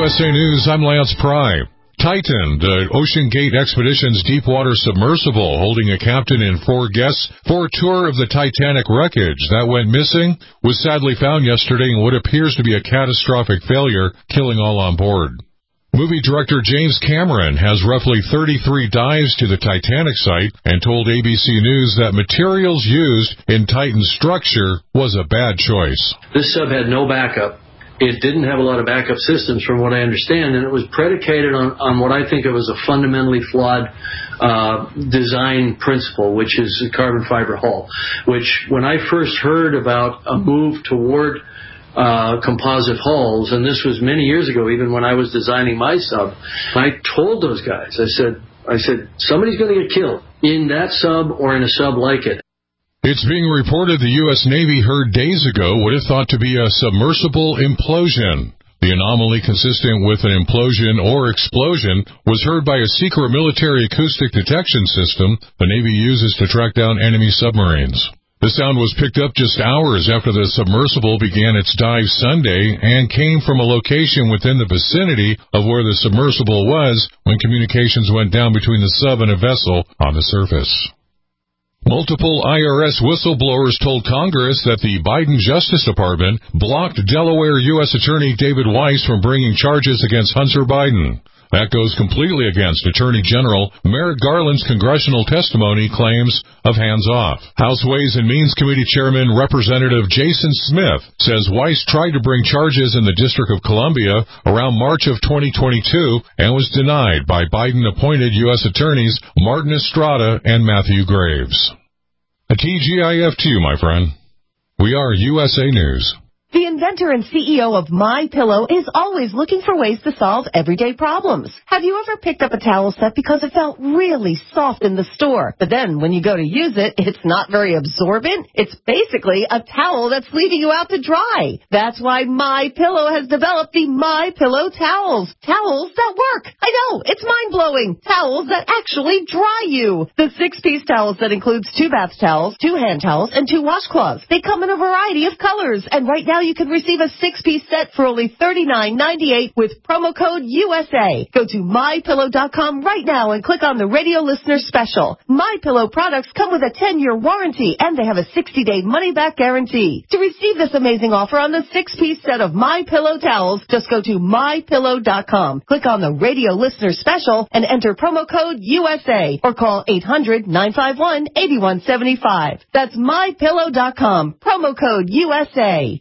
USA News, I'm Lance Pry. Titan, the Ocean Gate Expeditions deepwater submersible holding a captain and 4 guests for a tour of the Titanic wreckage that went missing, was sadly found yesterday in what appears to be a catastrophic failure, killing all on board. Movie director James Cameron has roughly 33 dives to the Titanic site and told ABC News that materials used in Titan's structure was a bad choice. This sub had no backup. It didn't have a lot of backup systems from what I understand, and it was predicated on what I think of as a fundamentally flawed design principle, which is a carbon fiber hull, which when I first heard about a move toward composite hulls, and this was many years ago, even when I was designing my sub, I told those guys, I said, somebody's going to get killed in that sub or in a sub like it. It's being reported the U.S. Navy heard days ago what it thought to be a submersible implosion. The anomaly consistent with an implosion or explosion was heard by a secret military acoustic detection system the Navy uses to track down enemy submarines. The sound was picked up just hours after the submersible began its dive Sunday and came from a location within the vicinity of where the submersible was when communications went down between the sub and a vessel on the surface. Multiple IRS whistleblowers told Congress that the Biden Justice Department blocked Delaware U.S. Attorney David Weiss from bringing charges against Hunter Biden. That goes completely against Attorney General Merrick Garland's congressional testimony claims of hands-off. House Ways and Means Committee Chairman Representative Jason Smith says Weiss tried to bring charges in the District of Columbia around March of 2022 and was denied by Biden-appointed U.S. Attorneys Martin Estrada and Matthew Graves. A TGIF to you, my friend. We are USA News. The inventor and CEO of MyPillow is always looking for ways to solve everyday problems. Have you ever picked up a towel set because it felt really soft in the store, but then when you go to use it, it's not very absorbent? It's basically a towel that's leaving you out to dry. That's why MyPillow has developed the MyPillow towels. Towels that work. I know, it's mind-blowing. Towels that actually dry you. The 6-piece towel set includes 2 bath towels, 2 hand towels, and 2 washcloths. They come in a variety of colors, and right now you can receive a 6-piece set for only $39.98 with promo code USA. Go to MyPillow.com right now and click on the radio listener special. MyPillow products come with a 10-year warranty, and they have a 60-day money-back guarantee. To receive this amazing offer on the 6-piece set of MyPillow towels, just go to MyPillow.com. Click on the radio listener special and enter promo code USA or call 800-951-8175. That's MyPillow.com. Promo code USA.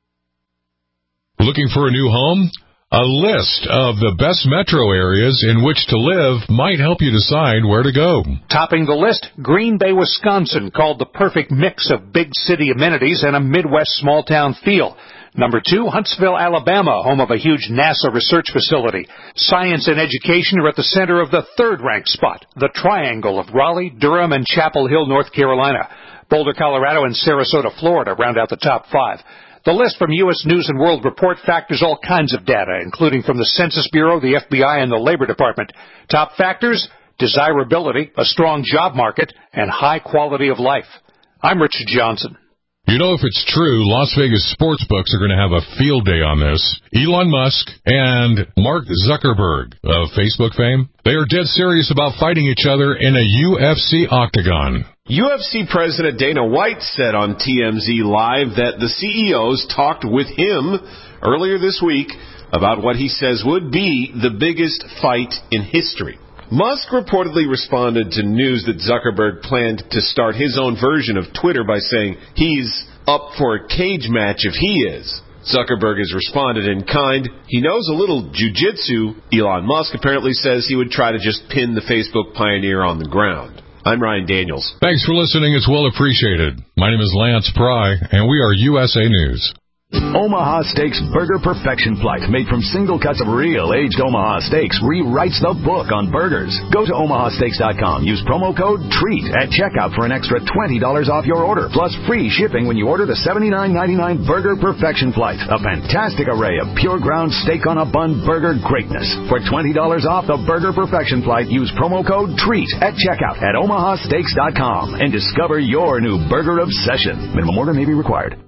Looking for a new home? A list of the best metro areas in which to live might help you decide where to go. Topping the list, Green Bay, Wisconsin, called the perfect mix of big city amenities and a Midwest small-town feel. Number 2, Huntsville, Alabama, home of a huge NASA research facility. Science and education are at the center of the 3rd-ranked spot, the triangle of Raleigh, Durham, and Chapel Hill, North Carolina. Boulder, Colorado, and Sarasota, Florida round out the top 5. The list from U.S. News & World Report factors all kinds of data, including from the Census Bureau, the FBI, and the Labor Department. Top factors: desirability, a strong job market, and high quality of life. I'm Richard Johnson. You know, if it's true, Las Vegas sportsbooks are going to have a field day on this. Elon Musk and Mark Zuckerberg of Facebook fame, they are dead serious about fighting each other in a UFC octagon. UFC President Dana White said on TMZ Live that the CEOs talked with him earlier this week about what he says would be the biggest fight in history. Musk reportedly responded to news that Zuckerberg planned to start his own version of Twitter by saying he's up for a cage match if he is. Zuckerberg has responded in kind. He knows a little jiu-jitsu. Elon Musk apparently says he would try to just pin the Facebook pioneer on the ground. I'm Ryan Daniels. Thanks for listening. It's well appreciated. My name is Lance Pry, and we are USA News. Omaha Steaks Burger Perfection Flight, made from single cuts of real aged Omaha steaks, rewrites the book on burgers. Go to omahasteaks.com. Use promo code TREAT at checkout for an extra $20 off your order, plus free shipping when you order the $79.99 Burger Perfection Flight, a fantastic array of pure ground steak on a bun burger greatness. For $20 off the Burger Perfection Flight, use promo code TREAT at checkout at omahasteaks.com and discover your new burger obsession. Minimum order may be required.